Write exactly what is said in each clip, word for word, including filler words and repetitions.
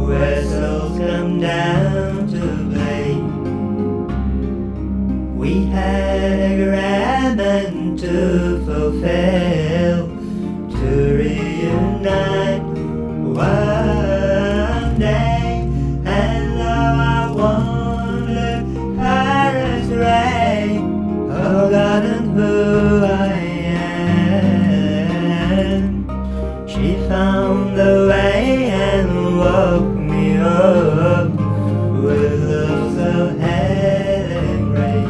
where souls come down to play. We had a agreement to fulfill, to reunite one day. And though I wandered Paris ray, forgotten who I am, she found the way and woke me up with looks of head and grace.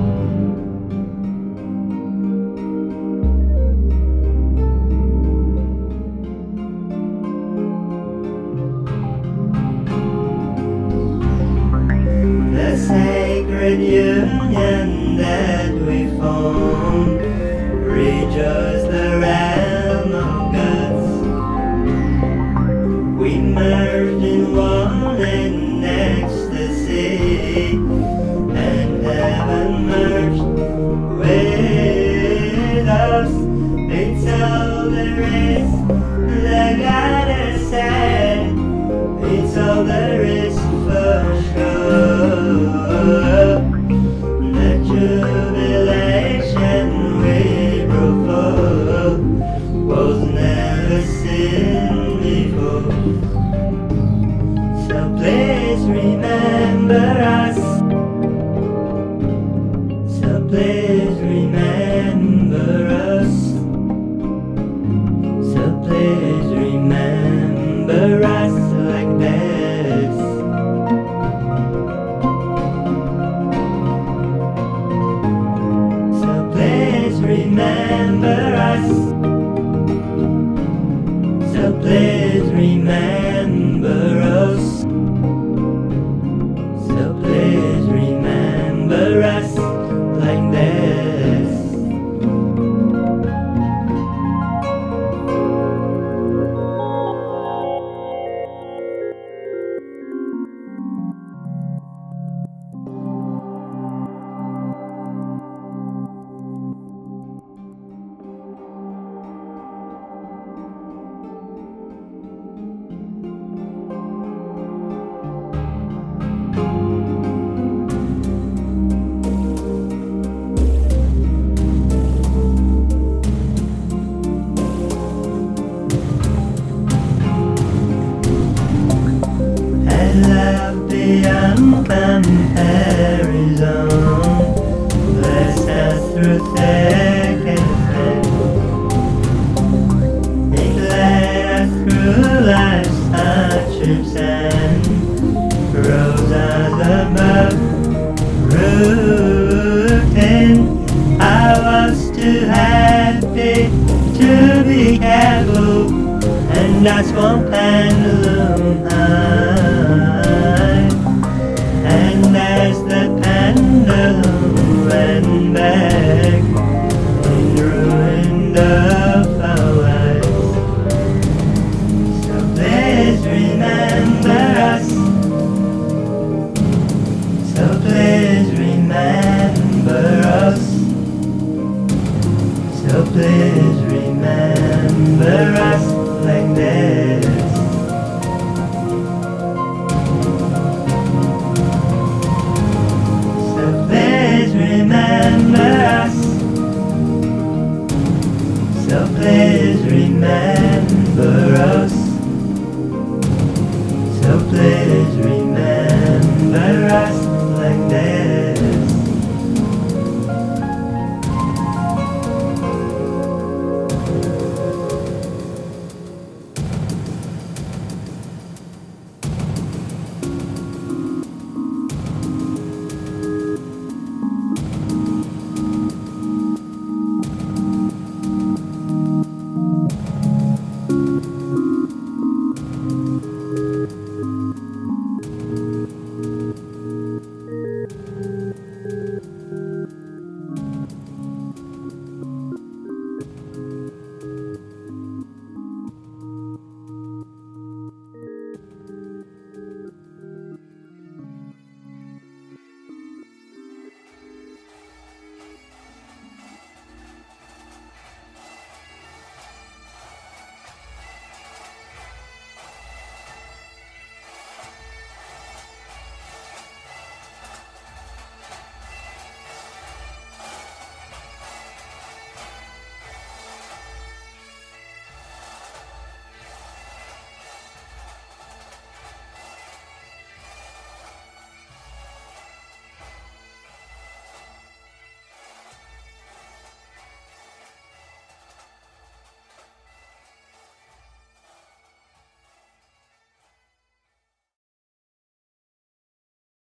The sacred union that we formed, rejoice the realm of gods. We merged in one in ecstasy, and heaven merged with us. It's all there is, the goddess said. It's all there is for sure. The jubilation we brought forth was never seen before. So please remember us. So please remember us. So please remember us like this. So please remember us. So please remember us. So please remember us like this. Love beyond comparison, bless us through thick and thin. It led us through life's hardships and rose us above routine. I was too happy to be careful, and that's one pendulum